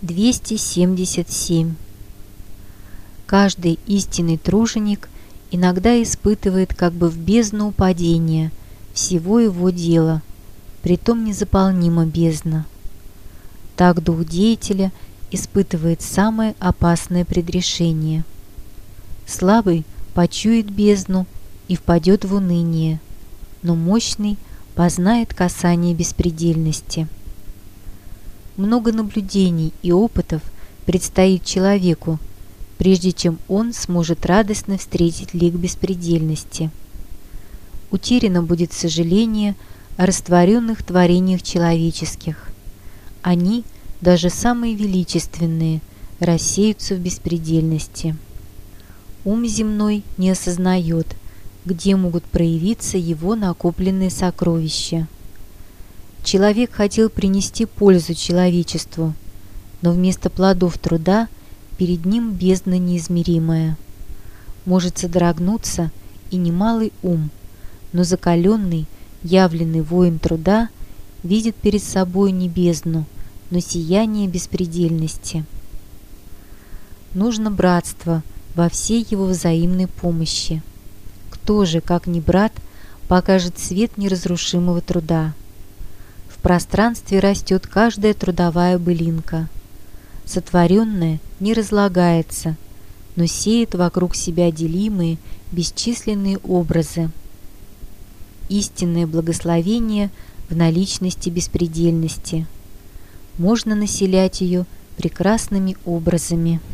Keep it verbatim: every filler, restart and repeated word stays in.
двести семьдесят семь. Каждый истинный труженик иногда испытывает как бы в бездну упадения всего его дела, притом незаполнима бездна. Так дух деятеля испытывает самое опасное предрешение. Слабый почует бездну и впадет в уныние, но мощный познает касание беспредельности. Много наблюдений и опытов предстоит человеку, прежде чем он сможет радостно встретить лик беспредельности. Утеряно будет сожаление о растворенных творениях человеческих. Они, даже самые величественные, рассеются в беспредельности. Ум земной не осознает, где могут проявиться его накопленные сокровища. Человек хотел принести пользу человечеству, но вместо плодов труда перед ним бездна неизмеримая. Может содрогнуться и немалый ум, но закаленный, явленный воин труда видит перед собой не бездну, но сияние беспредельности. Нужно братство во всей его взаимной помощи. Кто же, как не брат, покажет свет неразрушимого труда? В пространстве растет каждая трудовая былинка. Сотворенное не разлагается, но сеет вокруг себя делимые, бесчисленные образы. Истинное благословение в наличности беспредельности. Можно населять ее прекрасными образами.